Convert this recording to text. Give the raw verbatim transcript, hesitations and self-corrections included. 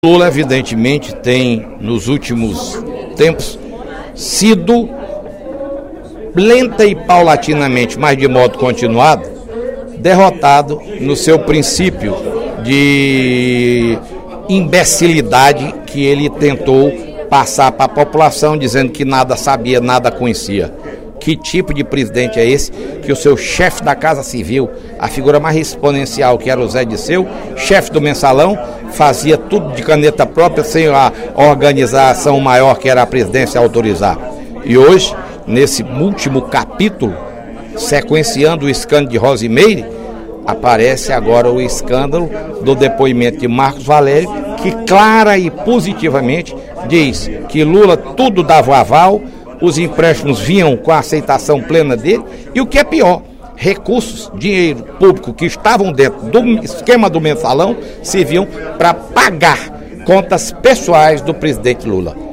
Lula, evidentemente, tem, nos últimos tempos, sido lenta e paulatinamente, mas de modo continuado, derrotado no seu princípio de imbecilidade que ele tentou passar para a população, dizendo que nada sabia, nada conhecia. Que tipo de presidente é esse que o seu chefe da Casa Civil, a figura mais exponencial que era o Zé Disseu, chefe do Mensalão, fazia tudo de caneta própria sem a organização maior que era a presidência autorizar. E hoje, nesse último capítulo, sequenciando o escândalo de Rosimeire, aparece agora o escândalo do depoimento de Marcos Valério, que clara e positivamente diz que Lula tudo dava o aval, os empréstimos vinham com a aceitação plena dele, e o que é pior, recursos, dinheiro público que estavam dentro do esquema do Mensalão serviam para pagar contas pessoais do presidente Lula.